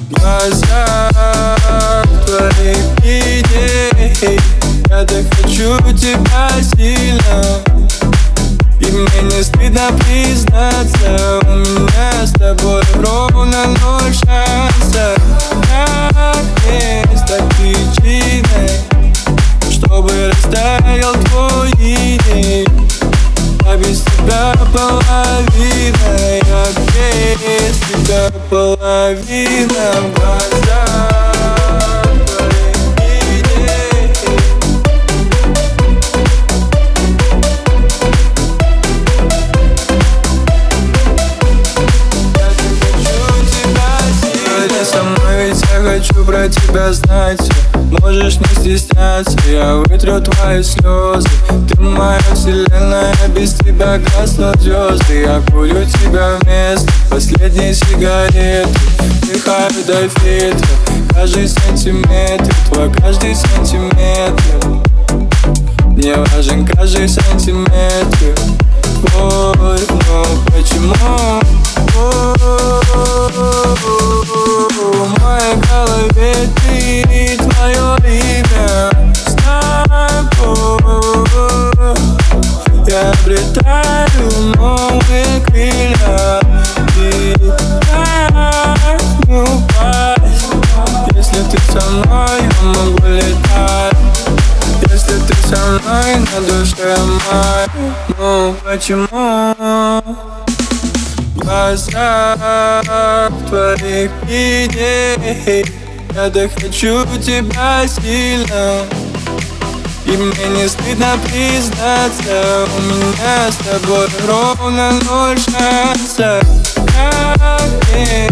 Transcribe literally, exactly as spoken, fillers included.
глазах твоих идей. Я так хочу тебя сильно, и мне не стыдно признаться, у меня с тобой ровно ноль шансов. Как не стать причиной, чтобы растаял твой иней? А без тебя половина, я без тебя половина в глазах твоих идей. Я так хочу тебя сильно. Ты со мной, ведь я хочу про тебя знать все. Можешь не стесняться, я вытру твои слезы. Ты моя вселенная, без тебя гаснут звезды. Я курю тебя вместо последней сигареты. Вдыхаю до фильтра каждый сантиметр, твой каждый сантиметр. Мне важен каждый сантиметр твой, но почему в моей голове ты, твое имя знаю. Я обретаю новые крылья и так не упасть. Если ты со мной, я могу летать. Если ты со мной, на душе май. Ну почему в глазах твоих идей я так хочу тебя сильно, и мне не стыдно признаться, у меня с тобой ровно ноль шансов. Как не